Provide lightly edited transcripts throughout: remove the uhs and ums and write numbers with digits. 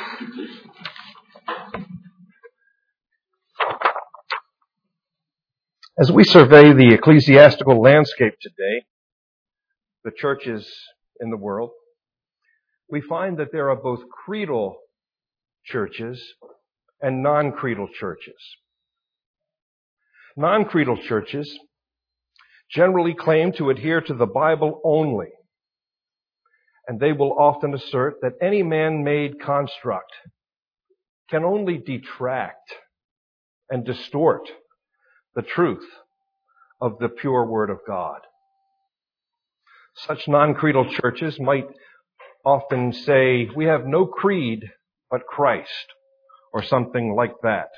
As we survey the ecclesiastical landscape today, the churches in the world, we find that there are both creedal churches and non-creedal churches. Non-creedal churches generally claim to adhere to the Bible only, and they will often assert that any man-made construct can only detract and distort the truth of the pure Word of God. Such non-creedal churches might often say, we have no creed but Christ, or something like that.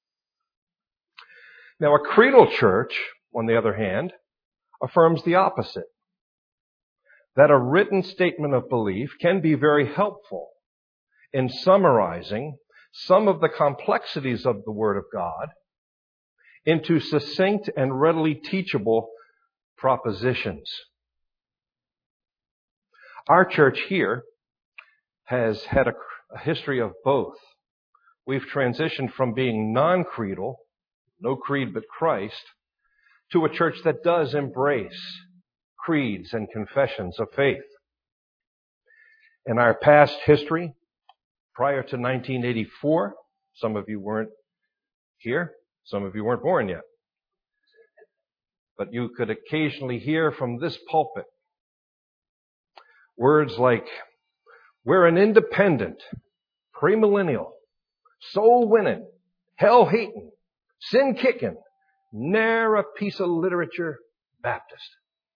Now, a creedal church, on the other hand, affirms the opposite, that a written statement of belief can be very helpful in summarizing some of the complexities of the Word of God into succinct and readily teachable propositions. Our church here has had a history of both. We've transitioned from being non-creedal, no creed but Christ, to a church that does embrace creeds and confessions of faith. In our past history, prior to 1984, some of you weren't here, some of you weren't born yet, but you could occasionally hear from this pulpit words like, we're an independent, premillennial, soul-winning, hell-hating, sin-kicking, ne'er a piece of literature Baptist.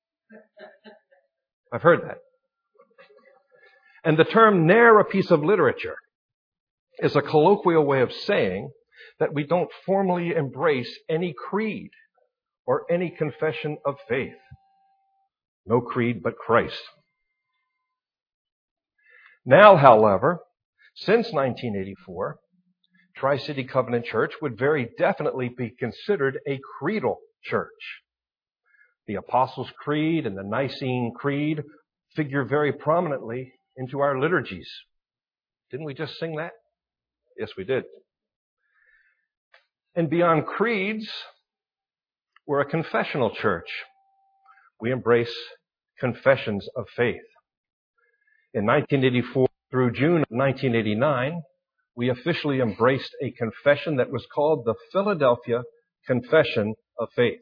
I've heard that. And the term ne'er a piece of literature is a colloquial way of saying that we don't formally embrace any creed or any confession of faith. No creed but Christ. Now, however, since 1984, Tri-City Covenant Church would very definitely be considered a creedal church. The Apostles' Creed and the Nicene Creed figure very prominently into our liturgies. Didn't we just sing that? Yes, we did. And beyond creeds, we're a confessional church. We embrace confessions of faith. In 1984 through June of 1989, we officially embraced a confession that was called the Philadelphia Confession of Faith.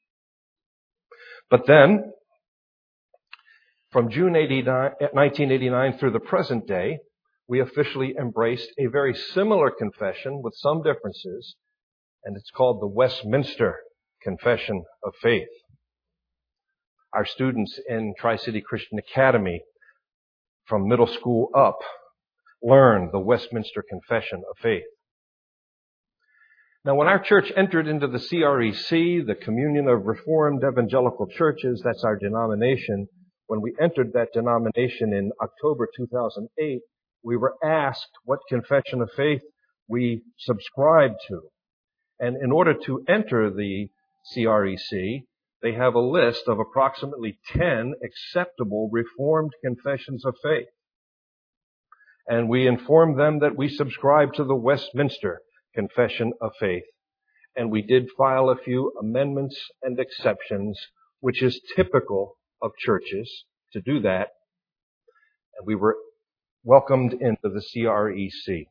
But then, from June 1989 through the present day, we officially embraced a very similar confession with some differences, and it's called the Westminster Confession of Faith. Our students in Tri-City Christian Academy, from middle school up, learn the Westminster Confession of Faith. Now, when our church entered into the CREC, the Communion of Reformed Evangelical Churches, that's our denomination, when we entered that denomination in October 2008, we were asked what confession of faith we subscribed to. And in order to enter the CREC, they have a list of approximately 10 acceptable Reformed confessions of faith. And we informed them that we subscribe to the Westminster Confession of Faith. And we did file a few amendments and exceptions, which is typical of churches to do that. And we were welcomed into the CREC.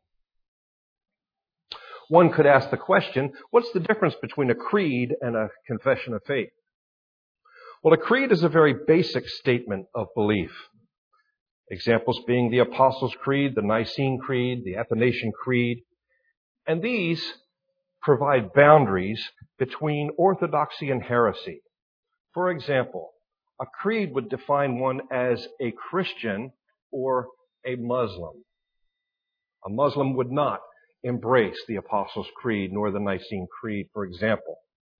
One could ask the question, what's the difference between a creed and a confession of faith? Well, a creed is a very basic statement of belief. Examples being the Apostles' Creed, the Nicene Creed, the Athanasian Creed. And these provide boundaries between orthodoxy and heresy. For example, a creed would define one as a Christian or a Muslim. A Muslim would not embrace the Apostles' Creed nor the Nicene Creed, for example.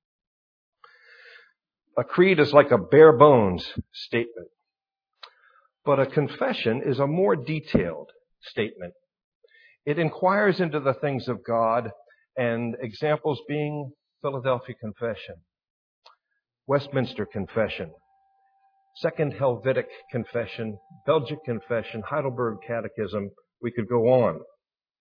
A creed is like a bare bones statement. But a confession is a more detailed statement. It inquires into the things of God, and examples being Philadelphia Confession, Westminster Confession, Second Helvetic Confession, Belgic Confession, Heidelberg Catechism. We could go on.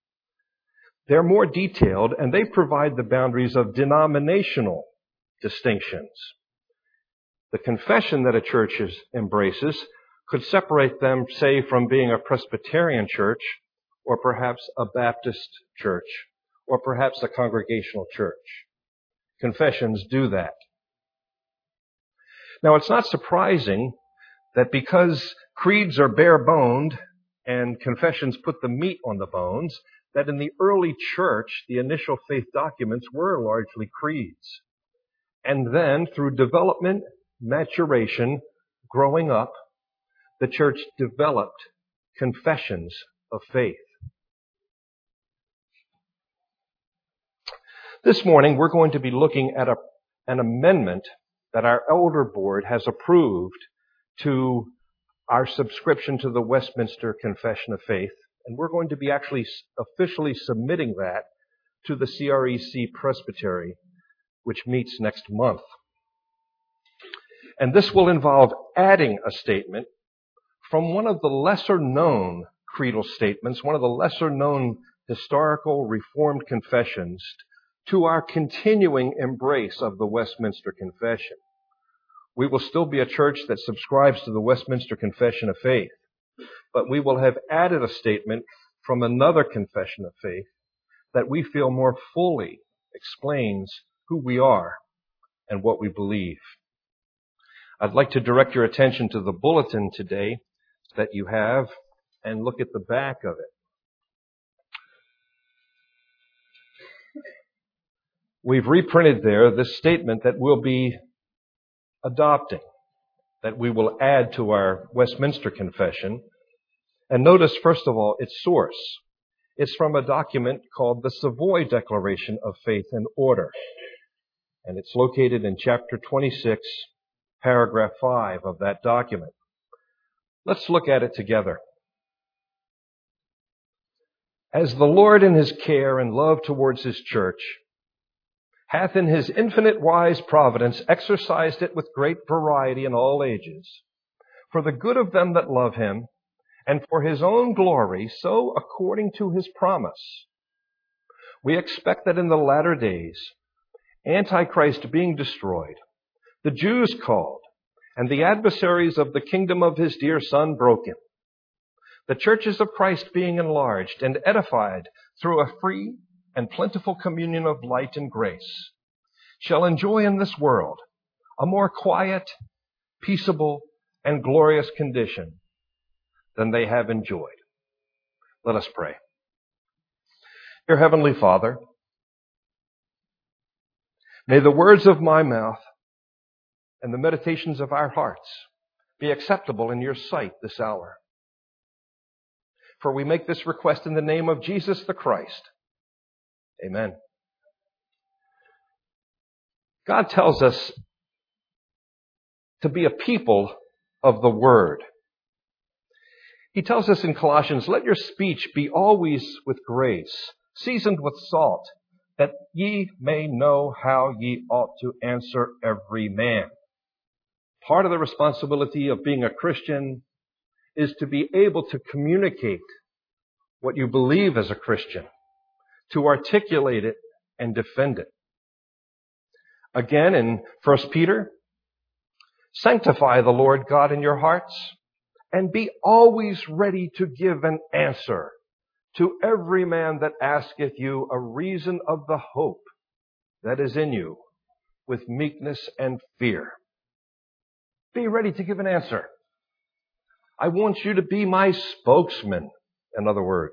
They're more detailed, and they provide the boundaries of denominational distinctions. The confession that a church embraces could separate them, say, from being a Presbyterian church, or perhaps a Baptist church, or perhaps a Congregational church. Confessions do that. Now, it's not surprising that because creeds are bare-boned and confessions put the meat on the bones, that in the early church, the initial faith documents were largely creeds. And then, through development, maturation, growing up, the church developed confessions of faith. This morning, we're going to be looking at an amendment that our elder board has approved to our subscription to the Westminster Confession of Faith. And we're going to be actually officially submitting that to the CREC Presbytery, which meets next month. And this will involve adding a statement from one of the lesser-known creedal statements, one of the lesser-known historical Reformed confessions, to our continuing embrace of the Westminster Confession. We will still be a church that subscribes to the Westminster Confession of Faith, but we will have added a statement from another confession of faith that we feel more fully explains who we are and what we believe. I'd like to direct your attention to the bulletin today that you have and look at the back of it. We've reprinted there this statement that we'll be adopting, that we will add to our Westminster Confession. And notice, first of all, its source. It's from a document called the Savoy Declaration of Faith and Order. And it's located in chapter 26, paragraph 5 of that document. Let's look at it together. As the Lord in his care and love towards his church hath in his infinite wise providence exercised it with great variety in all ages, for the good of them that love him, and for his own glory, so according to his promise, we expect that in the latter days, Antichrist being destroyed, the Jews called, and the adversaries of the kingdom of his dear Son broken, the churches of Christ being enlarged and edified through a free and plentiful communion of light and grace, shall enjoy in this world a more quiet, peaceable, and glorious condition than they have enjoyed. Let us pray. Dear Heavenly Father, may the words of my mouth and the meditations of our hearts be acceptable in your sight this hour. For we make this request in the name of Jesus the Christ. Amen. God tells us to be a people of the Word. He tells us in Colossians, let your speech be always with grace, seasoned with salt, that ye may know how ye ought to answer every man. Part of the responsibility of being a Christian is to be able to communicate what you believe as a Christian, to articulate it and defend it. Again, in 1 Peter, sanctify the Lord God in your hearts, and be always ready to give an answer to every man that asketh you a reason of the hope that is in you, with meekness and fear. Be ready to give an answer. I want you to be my spokesman, in other words.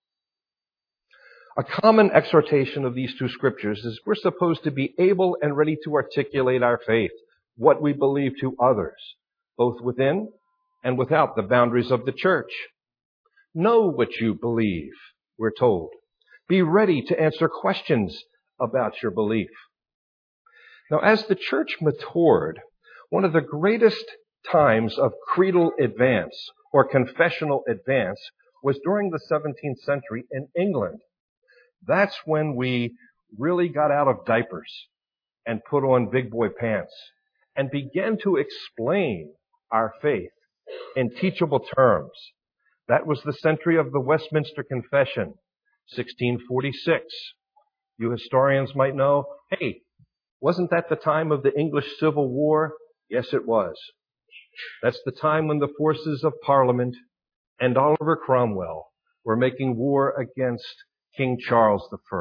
A common exhortation of these two scriptures is we're supposed to be able and ready to articulate our faith, what we believe to others, both within and without the boundaries of the church. Know what you believe, we're told. Be ready to answer questions about your belief. Now, as the church matured, one of the greatest times of creedal advance or confessional advance was during the 17th century in England. That's when we really got out of diapers and put on big boy pants and began to explain our faith in teachable terms. That was the century of the Westminster Confession 1646. You historians might know, hey, wasn't that the time of the English Civil War? Yes, it was. That's the time when the forces of Parliament and Oliver Cromwell were making war against King Charles I.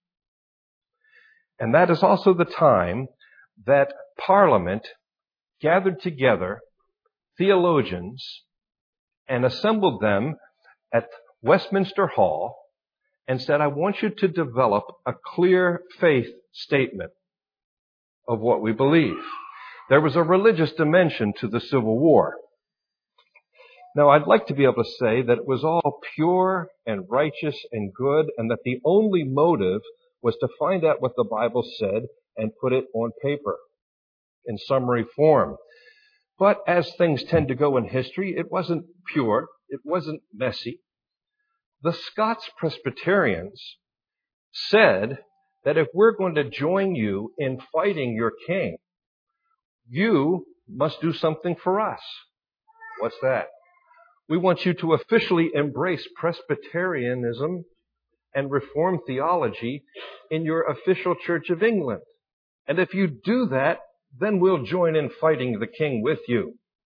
And that is also the time that Parliament gathered together theologians and assembled them at Westminster Hall and said, I want you to develop a clear faith statement of what we believe. There was a religious dimension to the Civil War. Now, I'd like to be able to say that it was all pure and righteous and good, and that the only motive was to find out what the Bible said and put it on paper in summary form. But as things tend to go in history, it wasn't pure. It wasn't messy. The Scots Presbyterians said that if we're going to join you in fighting your king, you must do something for us. What's that? We want you to officially embrace Presbyterianism and Reformed theology in your official Church of England. And if you do that, then we'll join in fighting the king with you.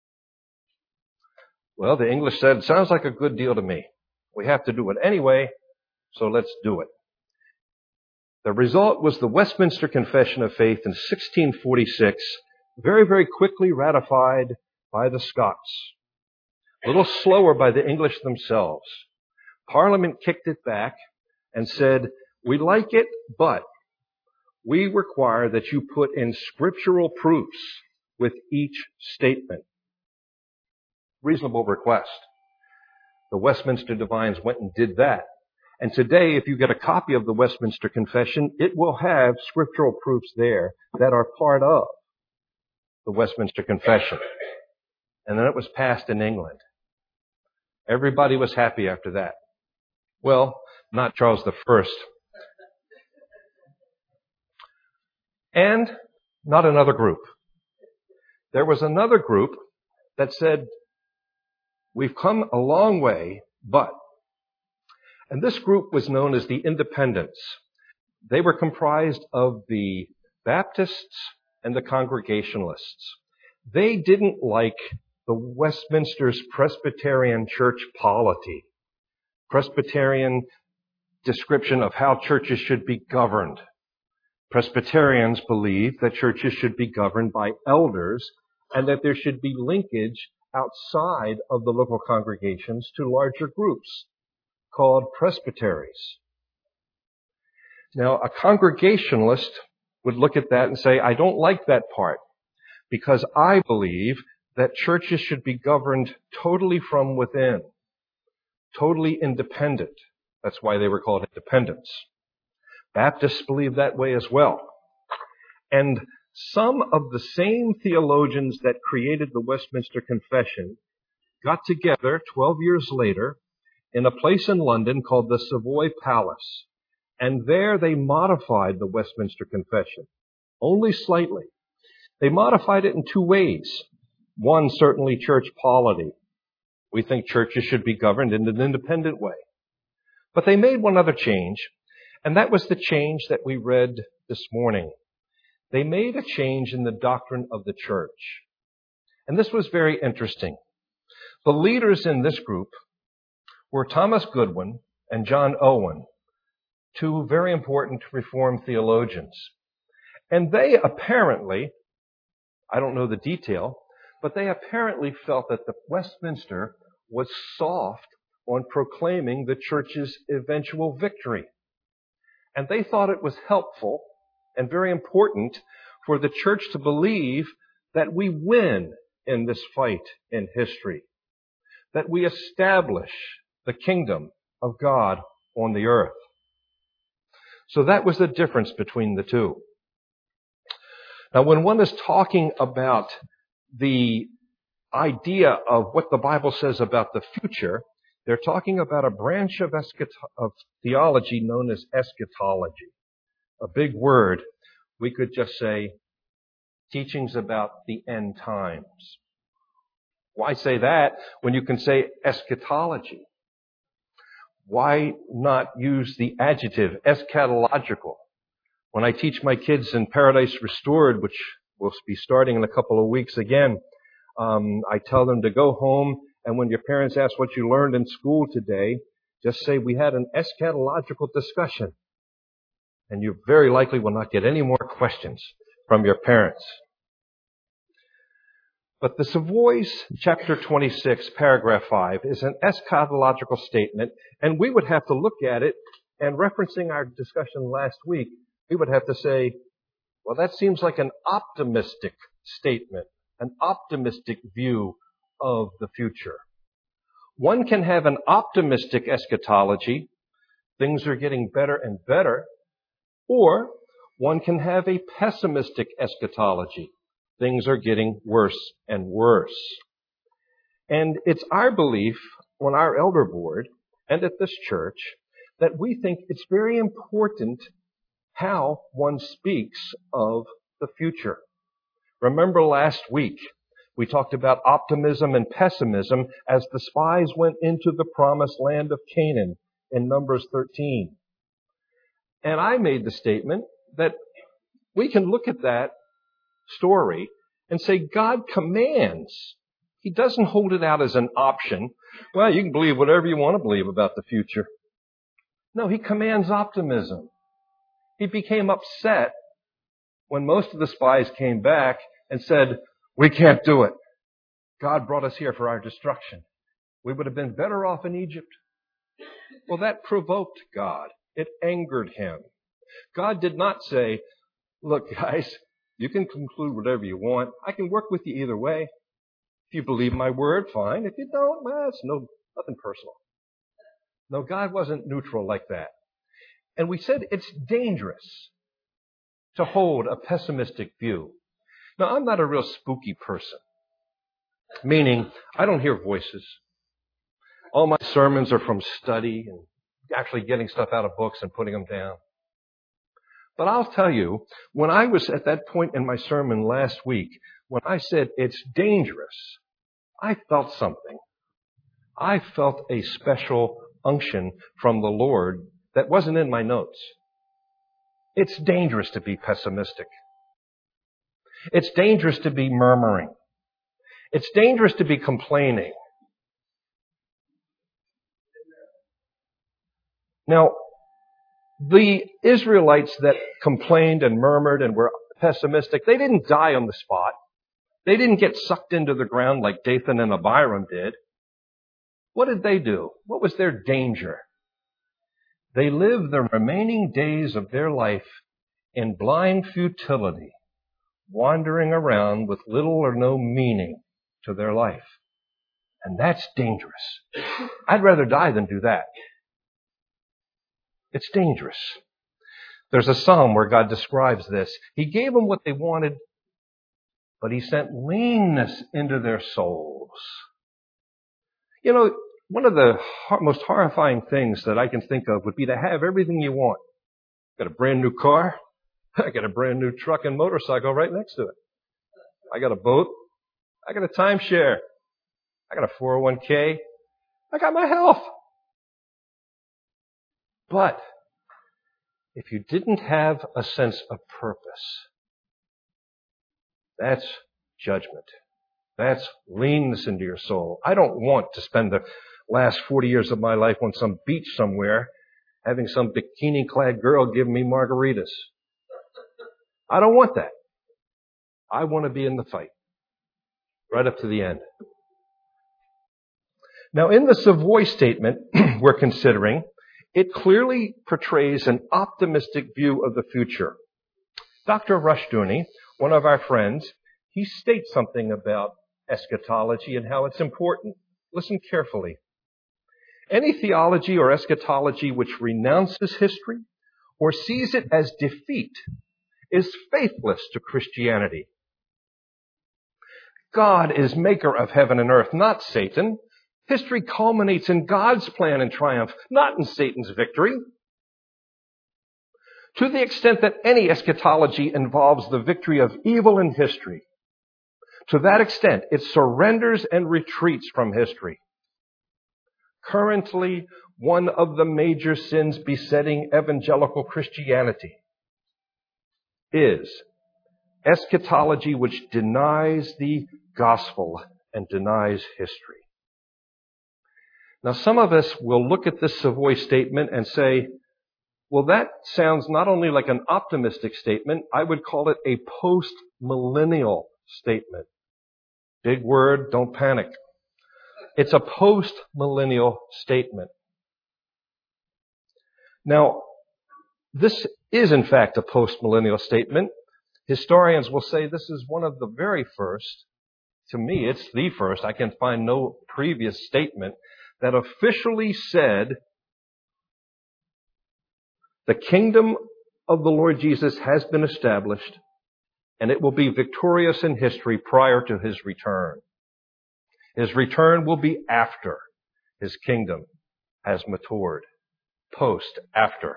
Well, the English said, sounds like a good deal to me. We have to do it anyway, so let's do it. The result was the Westminster Confession of Faith in 1646, very, very quickly ratified by the Scots. A little slower by the English themselves. Parliament kicked it back and said, we like it, but we require that you put in scriptural proofs with each statement. Reasonable request. The Westminster Divines went and did that. And today, if you get a copy of the Westminster Confession, it will have scriptural proofs there that are part of the Westminster Confession. And then it was passed in England. Everybody was happy after that. Well, not Charles I. And not another group. There was another group that said, we've come a long way, but. And this group was known as the Independents. They were comprised of the Baptists and the Congregationalists. They didn't like the Westminster's Presbyterian church polity, Presbyterian description of how churches should be governed. Presbyterians believe that churches should be governed by elders and that there should be linkage outside of the local congregations to larger groups called presbyteries. Now, a Congregationalist would look at that and say, I don't like that part because I believe that churches should be governed totally from within, totally independent. That's why they were called independents. Baptists believe that way as well. And some of the same theologians that created the Westminster Confession got together 12 years later in a place in London called the Savoy Palace. And there they modified the Westminster Confession, only slightly. They modified it in two ways. One, certainly church polity. We think churches should be governed in an independent way. But they made one other change, and that was the change that we read this morning. They made a change in the doctrine of the church. And this was very interesting. The leaders in this group were Thomas Goodwin and John Owen, two very important Reformed theologians. And they apparently, I don't know the detail, but they apparently felt that the Westminster was soft on proclaiming the church's eventual victory. And they thought it was helpful and very important for the church to believe that we win in this fight in history, that we establish the kingdom of God on the earth. So that was the difference between the two. Now, when one is talking about the idea of what the Bible says about the future, they're talking about a branch of theology known as eschatology. A big word. We could just say teachings about the end times. Why say that when you can say eschatology? Why not use the adjective eschatological? When I teach my kids in Paradise Restored, which will be starting in a couple of weeks again, I tell them to go home, and when your parents ask what you learned in school today, just say, we had an eschatological discussion. And you very likely will not get any more questions from your parents. But the Savoy's chapter 26, paragraph 5, is an eschatological statement, and we would have to look at it, and referencing our discussion last week, we would have to say, well, that seems like an optimistic statement, an optimistic view of the future. One can have an optimistic eschatology, things are getting better and better, or one can have a pessimistic eschatology. Things are getting worse and worse. And it's our belief on our elder board and at this church that we think it's very important how one speaks of the future. Remember last week, we talked about optimism and pessimism as the spies went into the promised land of Canaan in Numbers 13. And I made the statement that we can look at that story and say God commands. He doesn't hold it out as an option. Well, you can believe whatever you want to believe about the future. No, he commands optimism. He became upset when most of the spies came back and said, we can't do it. God brought us here for our destruction. We would have been better off in Egypt. Well, that provoked God. It angered him. God did not say, look, guys, you can conclude whatever you want. I can work with you either way. If you believe my word, fine. If you don't, well, it's nothing personal. No, God wasn't neutral like that. And we said it's dangerous to hold a pessimistic view. Now, I'm not a real spooky person, meaning I don't hear voices. All my sermons are from study and actually getting stuff out of books and putting them down. But I'll tell you, when I was at that point in my sermon last week, when I said it's dangerous, I felt something. I felt a special unction from the Lord that wasn't in my notes. It's dangerous to be pessimistic. It's dangerous to be murmuring. It's dangerous to be complaining. Now, the Israelites that complained and murmured and were pessimistic, they didn't die on the spot. They didn't get sucked into the ground like Dathan and Abiram did. What did they do? What was their danger? They lived the remaining days of their life in blind futility, wandering around with little or no meaning to their life. And that's dangerous. I'd rather die than do that. It's dangerous. There's a psalm where God describes this. He gave them what they wanted, but he sent leanness into their souls. You know, one of the most horrifying things that I can think of would be to have everything you want. Got a brand new car. I got a brand new truck and motorcycle right next to it. I got a boat. I got a timeshare. I got a 401k. I got my health. But if you didn't have a sense of purpose, that's judgment. That's leanness into your soul. I don't want to spend the last 40 years of my life on some beach somewhere having some bikini-clad girl give me margaritas. I don't want that. I want to be in the fight right up to the end. Now, in the Savoy statement we're considering, it clearly portrays an optimistic view of the future. Dr. Rushdoony, one of our friends, he states something about eschatology and how it's important. Listen carefully. Any theology or eschatology which renounces history or sees it as defeat is faithless to Christianity. God is maker of heaven and earth, not Satan. History culminates in God's plan and triumph, not in Satan's victory. To the extent that any eschatology involves the victory of evil in history, to that extent it surrenders and retreats from history. Currently, one of the major sins besetting evangelical Christianity is eschatology, which denies the gospel and denies history. Now, some of us will look at this Savoy statement and say, well, that sounds not only like an optimistic statement, I would call it a post-millennial statement. Big word, don't panic. It's a post-millennial statement. Now, this is in fact a post-millennial statement. Historians will say this is one of the very first, to me it's the first, I can find no previous statement that officially said the kingdom of the Lord Jesus has been established and it will be victorious in history prior to his return. His return will be after his kingdom has matured. Post, after.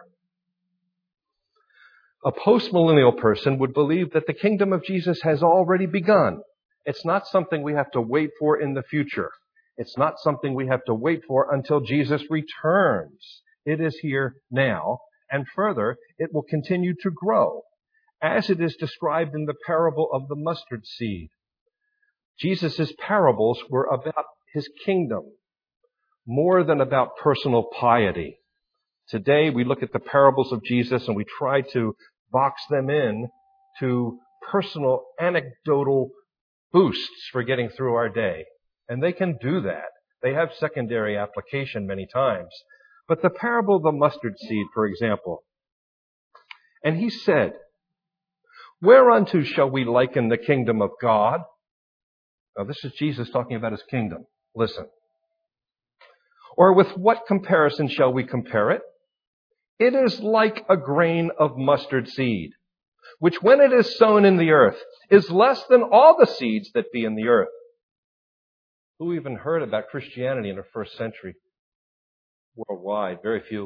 A post-millennial person would believe that the kingdom of Jesus has already begun. It's not something we have to wait for in the future. It's not something we have to wait for until Jesus returns. It is here now, and further, it will continue to grow, as it is described in the parable of the mustard seed. Jesus' parables were about his kingdom, more than about personal piety. Today, we look at the parables of Jesus and we try to box them in to personal anecdotal boosts for getting through our day. And they can do that. They have secondary application many times. But the parable of the mustard seed, for example. And he said, whereunto shall we liken the kingdom of God? Now this is Jesus talking about his kingdom. Listen. Or with what comparison shall we compare it? It is like a grain of mustard seed, which when it is sown in the earth is less than all the seeds that be in the earth. Who even heard about Christianity in the first century? Worldwide, very few.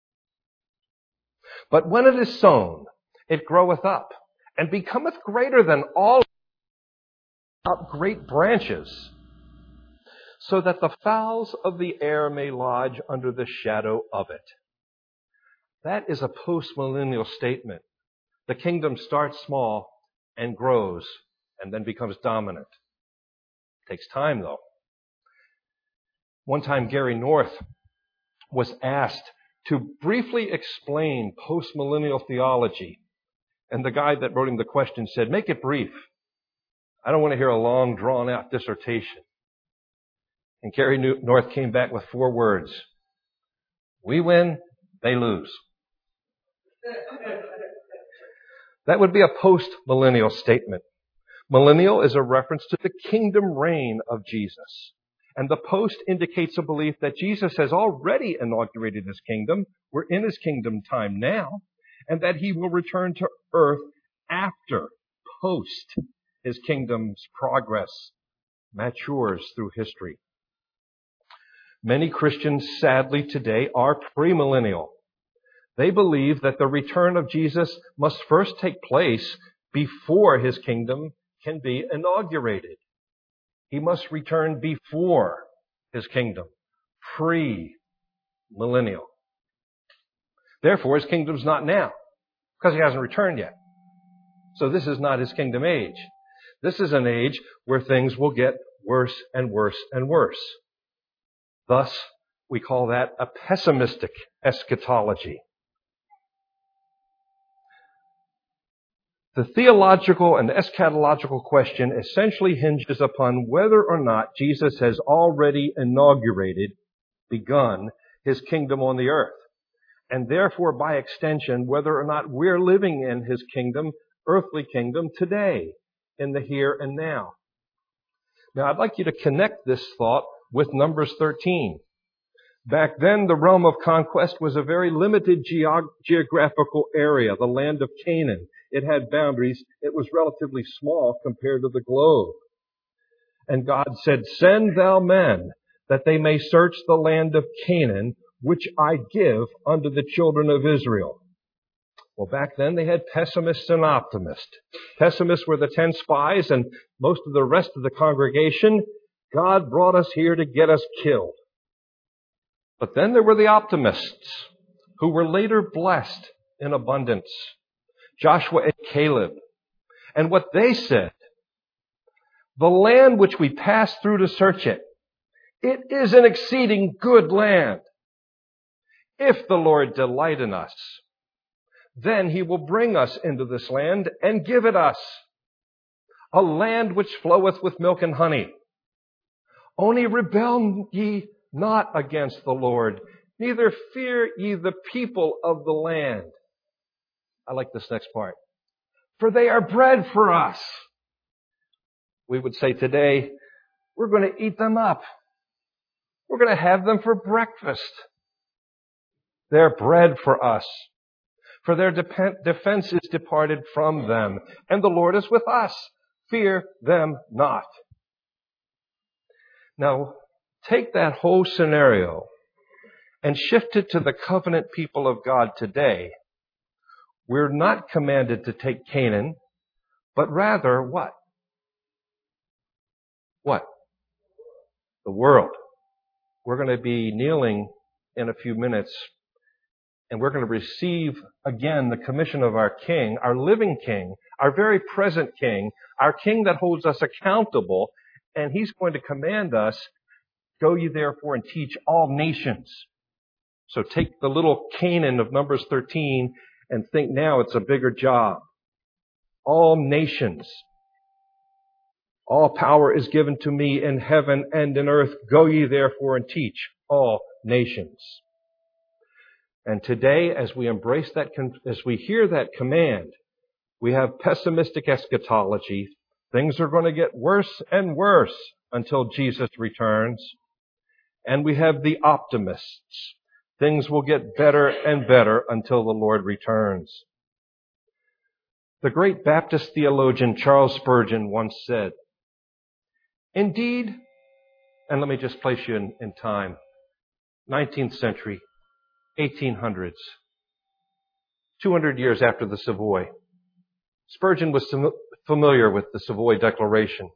But when it is sown, it groweth up and becometh greater than all great branches, so that the fowls of the air may lodge under the shadow of it. That is a post-millennial statement. The kingdom starts small and grows and then becomes dominant. It takes time, though. One time, Gary North was asked to briefly explain post-millennial theology. And the guy that wrote him the question said, make it brief. I don't want to hear a long, drawn-out dissertation. And Gary North came back with 4 words. We win, they lose. That would be a post-millennial statement. Millennial is a reference to the kingdom reign of Jesus. And the post indicates a belief that Jesus has already inaugurated his kingdom. We're in his kingdom time now. And that he will return to earth after, post, his kingdom's progress matures through history. Many Christians, sadly, today are premillennial. They believe that the return of Jesus must first take place before his kingdom can be inaugurated. He must return before his kingdom, pre-millennial. Therefore, his kingdom's not now, because he hasn't returned yet. So this is not his kingdom age. This is an age where things will get worse and worse and worse. Thus, we call that a pessimistic eschatology. The theological and eschatological question essentially hinges upon whether or not Jesus has already begun his kingdom on the earth. And therefore, by extension, whether or not we're living in his kingdom, earthly kingdom, today, in the here and now. Now, I'd like you to connect this thought with Numbers 13. Back then, the realm of conquest was a very limited geographical area, the land of Canaan. It had boundaries. It was relatively small compared to the globe. And God said, send thou men, that they may search the land of Canaan, which I give unto the children of Israel. Well, back then they had pessimists and optimists. Pessimists were the 10 spies and most of the rest of the congregation. God brought us here to get us killed. But then there were the optimists who were later blessed in abundance. Joshua and Caleb. And what they said, the land which we passed through to search it, it is an exceeding good land. If the Lord delight in us, then he will bring us into this land and give it us, a land which floweth with milk and honey. Only rebel ye not against the Lord, neither fear ye the people of the land. I like this next part. For they are bread for us. We would say today, we're going to eat them up. We're going to have them for breakfast. They're bread for us. For their defense is departed from them, and the Lord is with us. Fear them not. Now, take that whole scenario and shift it to the covenant people of God today. We're not commanded to take Canaan, but rather what? What? The world. We're going to be kneeling in a few minutes, and we're going to receive again the commission of our King, our living King, our very present King, our King that holds us accountable, and he's going to command us, go ye therefore and teach all nations. So take the little Canaan of Numbers 13 and think now it's a bigger job. All nations. All power is given to me in heaven and in earth. Go ye therefore and teach all nations. And today, as we embrace that, as we hear that command, we have pessimistic eschatology. Things are going to get worse and worse until Jesus returns. And we have the optimists. Things will get better and better until the Lord returns. The great Baptist theologian Charles Spurgeon once said, indeed, and let me just place you in time, 19th century, 1800s, 200 years after the Savoy. Spurgeon was familiar with the Savoy Declaration.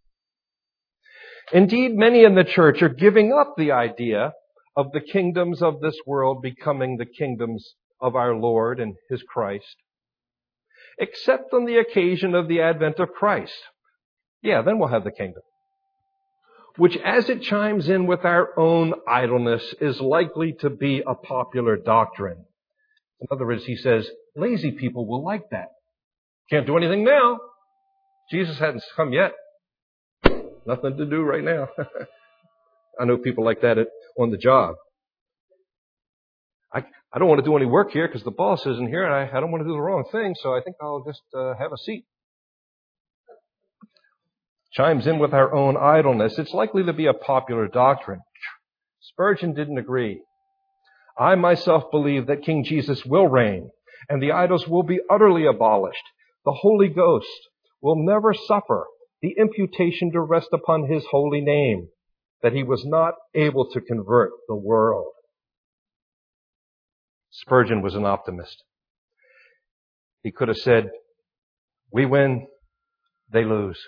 Indeed, many in the church are giving up the idea of the kingdoms of this world becoming the kingdoms of our Lord and His Christ, except on the occasion of the advent of Christ. Yeah, then we'll have the kingdom. Which, as it chimes in with our own idleness, is likely to be a popular doctrine. In other words, he says, lazy people will like that. Can't do anything now. Jesus hasn't come yet. Nothing to do right now. I know people like that on the job. I don't want to do any work here because the boss isn't here, and I don't want to do the wrong thing, so I think I'll just have a seat. Chimes in with our own idleness. It's likely to be a popular doctrine. Spurgeon didn't agree. I myself believe that King Jesus will reign, and the idols will be utterly abolished. The Holy Ghost will never suffer the imputation to rest upon His holy name, that He was not able to convert the world. Spurgeon was an optimist. He could have said, we win, they lose.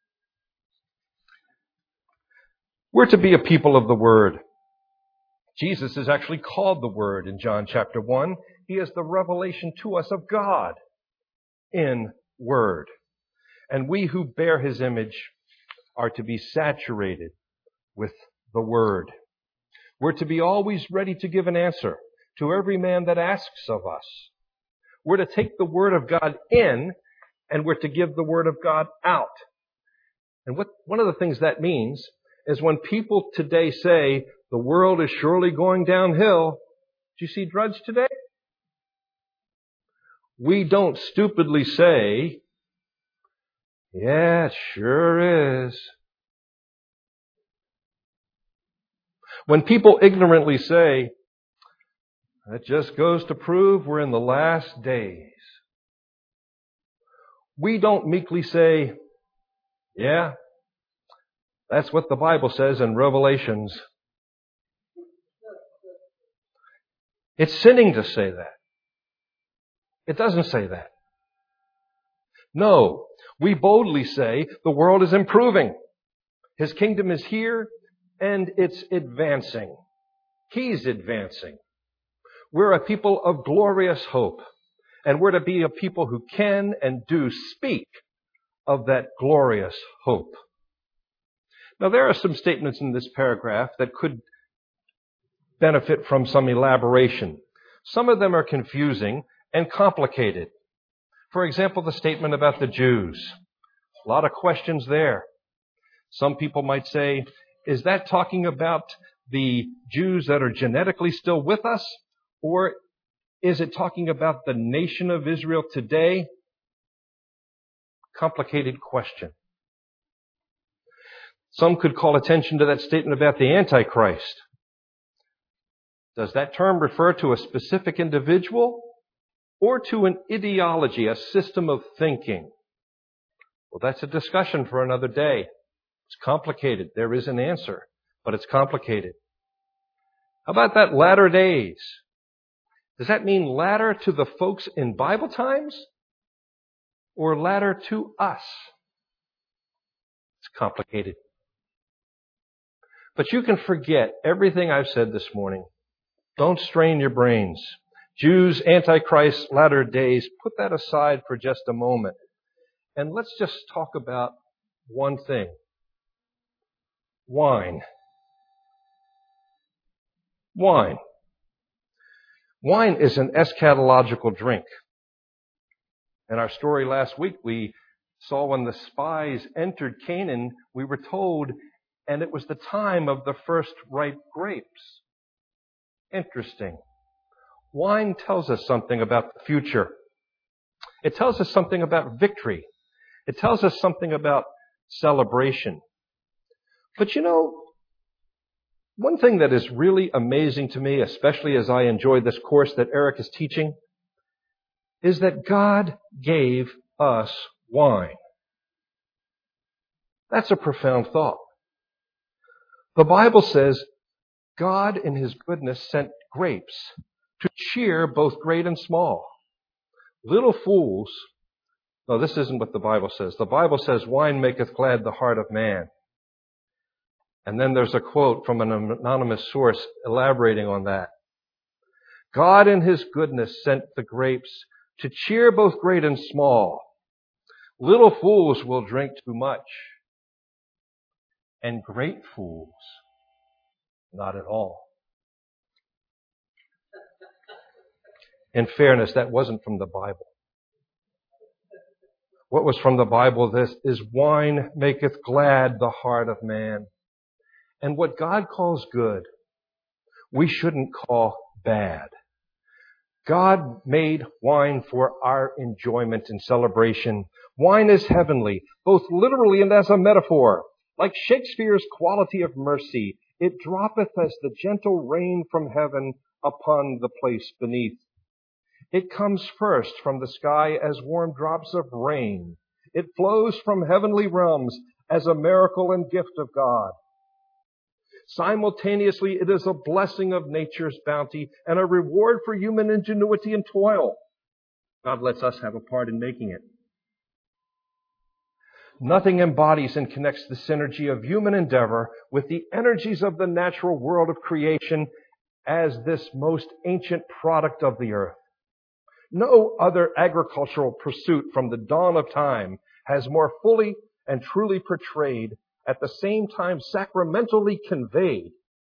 We're to be a people of the Word. Jesus is actually called the Word in John chapter 1. He is the revelation to us of God in Word. And we who bear His image are to be saturated with the Word. We're to be always ready to give an answer to every man that asks of us. We're to take the Word of God in, and we're to give the Word of God out. And one of the things that means is when people today say, the world is surely going downhill. Do you see Drudge today? We don't stupidly say, yeah, it sure is. When people ignorantly say, that just goes to prove we're in the last days. We don't meekly say, yeah, that's what the Bible says in Revelations. It's sinning to say that. It doesn't say that. No, we boldly say the world is improving. His kingdom is here and it's advancing. He's advancing. We're a people of glorious hope, and we're to be a people who can and do speak of that glorious hope. Now, there are some statements in this paragraph that could benefit from some elaboration. Some of them are confusing and complicated. For example, the statement about the Jews. A lot of questions there. Some people might say, is that talking about the Jews that are genetically still with us? Or is it talking about the nation of Israel today? Complicated question. Some could call attention to that statement about the Antichrist. Does that term refer to a specific individual or to an ideology, a system of thinking? Well, that's a discussion for another day. It's complicated. There is an answer, but it's complicated. How about that latter days? Does that mean latter to the folks in Bible times or latter to us? It's complicated. But you can forget everything I've said this morning. Don't strain your brains. Jews, Antichrist, latter days, put that aside for just a moment. And let's just talk about one thing. Wine. Wine. Wine is an eschatological drink. In our story last week, we saw when the spies entered Canaan, we were told, and it was the time of the first ripe grapes. Interesting. Wine tells us something about the future. It tells us something about victory. It tells us something about celebration. But you know, one thing that is really amazing to me, especially as I enjoy this course that Eric is teaching, is that God gave us wine. That's a profound thought. The Bible says God in His goodness sent grapes to cheer both great and small. Little fools. No, this isn't what the Bible says. The Bible says, wine maketh glad the heart of man. And then there's a quote from an anonymous source elaborating on that. God in His goodness sent the grapes to cheer both great and small. Little fools will drink too much, and great fools not at all. In fairness, that wasn't from the Bible. What was from the Bible, this is wine maketh glad the heart of man. And what God calls good, we shouldn't call bad. God made wine for our enjoyment and celebration. Wine is heavenly, both literally and as a metaphor. Like Shakespeare's quality of mercy, it droppeth as the gentle rain from heaven upon the place beneath. It comes first from the sky as warm drops of rain. It flows from heavenly realms as a miracle and gift of God. Simultaneously, it is a blessing of nature's bounty and a reward for human ingenuity and toil. God lets us have a part in making it. Nothing embodies and connects the synergy of human endeavor with the energies of the natural world of creation as this most ancient product of the earth. No other agricultural pursuit from the dawn of time has more fully and truly portrayed, at the same time sacramentally conveyed,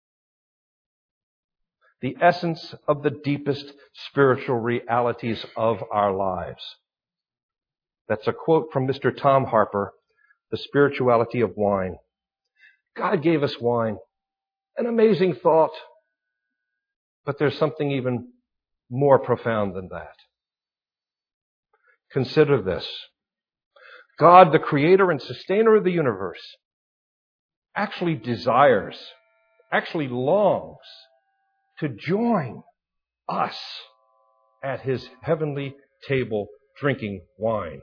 the essence of the deepest spiritual realities of our lives. That's a quote from Mr. Tom Harper, The Spirituality of Wine. God gave us wine. An amazing thought. But there's something even more profound than that. Consider this. God, the creator and sustainer of the universe, actually desires, actually longs to join us at His heavenly table drinking wine.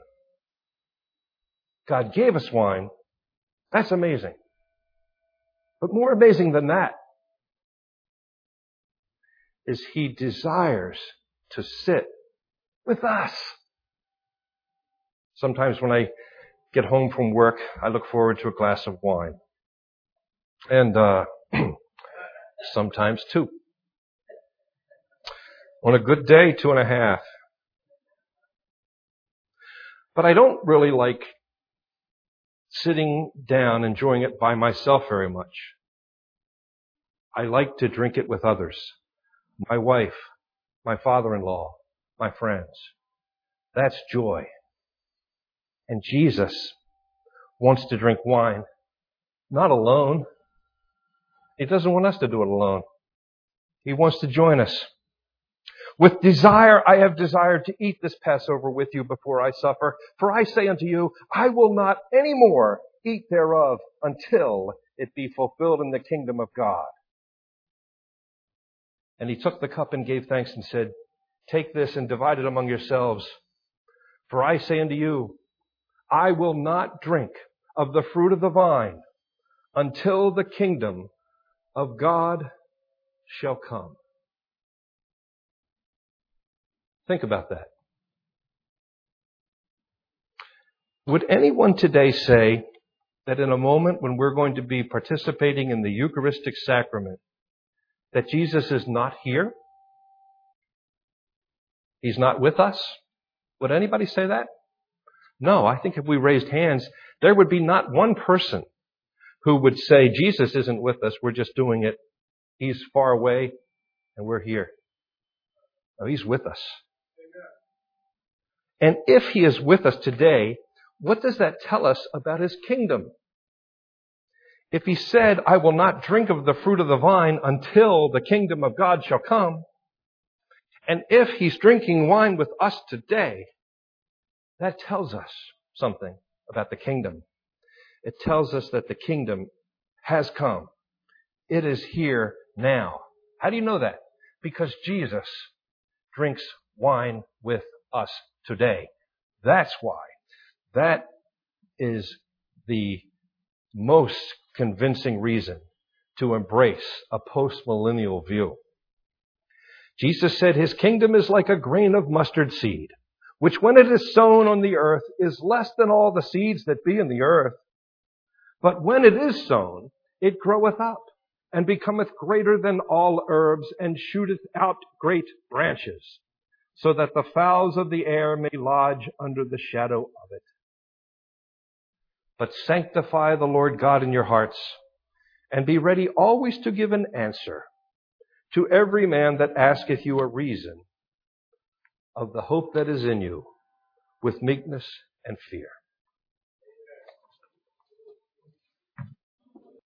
God gave us wine. That's amazing. But more amazing than that is He desires to sit with us. Sometimes when I get home from work, I look forward to a glass of wine. And sometimes 2. On a good day, 2.5. But I don't really like sitting down enjoying it by myself very much. I like to drink it with others. My wife, my father-in-law, my friends. That's joy. And Jesus wants to drink wine, not alone. He doesn't want us to do it alone. He wants to join us. With desire, I have desired to eat this Passover with you before I suffer. For I say unto you, I will not any more eat thereof until it be fulfilled in the kingdom of God. And he took the cup and gave thanks and said, take this and divide it among yourselves. For I say unto you, I will not drink of the fruit of the vine until the kingdom of God shall come. Think about that. Would anyone today say that in a moment when we're going to be participating in the Eucharistic sacrament, that Jesus is not here? He's not with us? Would anybody say that? No, I think if we raised hands, there would be not one person who would say, Jesus isn't with us, we're just doing it. He's far away and we're here. No, he's with us. And if he is with us today, what does that tell us about his kingdom? If he said, I will not drink of the fruit of the vine until the kingdom of God shall come, and if he's drinking wine with us today, that tells us something about the kingdom. It tells us that the kingdom has come. It is here now. How do you know that? Because Jesus drinks wine with us today. That's why. That is the most convincing reason to embrace a postmillennial view. Jesus said his kingdom is like a grain of mustard seed, which when it is sown on the earth is less than all the seeds that be in the earth. But when it is sown, it groweth up and becometh greater than all herbs and shooteth out great branches, so that the fowls of the air may lodge under the shadow of it. But sanctify the Lord God in your hearts, and be ready always to give an answer to every man that asketh you a reason of the hope that is in you, with meekness and fear.